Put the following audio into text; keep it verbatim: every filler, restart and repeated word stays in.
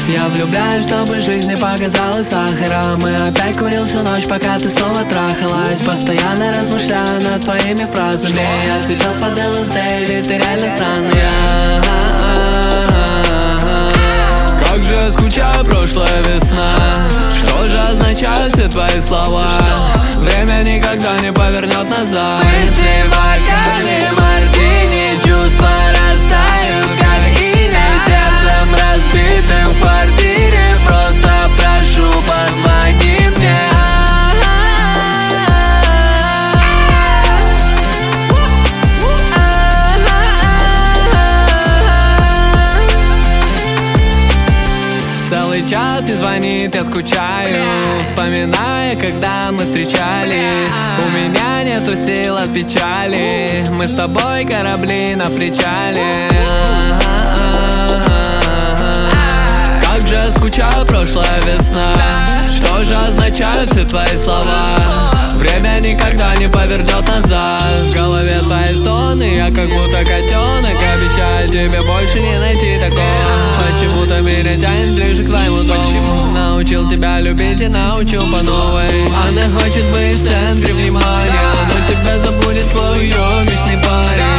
Я влюбляюсь, чтобы жизнь не показалась сахаром. И опять курил всю ночь, пока ты снова трахалась. Постоянно размышляю над твоими фразами. Я сейчас под эл эс дэ, или ты реально странная. Как же я скучаю, прошлая весна. Что же означают все твои слова? Время никогда не повернет назад. Мысли в бокале мартини, чувства растают, как имя. Сердцем разбитым в квартире. Просто прошу, позвони мне. Целый час не звонит, я скучаю, вспоминая, когда мы встречались. У меня нету сил от печали. Мы с тобой корабли на причале. Как же я скучаю, прошлая весна. Что же означают все твои слова? Время никогда не повернет назад. В голове твои стоны, я как будто котенок. Обещаю тебе больше не найти такого. Почему-то меня тянет ближе к твоему дому. Научил тебя любить и научил по новой. Она хочет быть в центре внимания, но тебя забудет твой уебищный парень.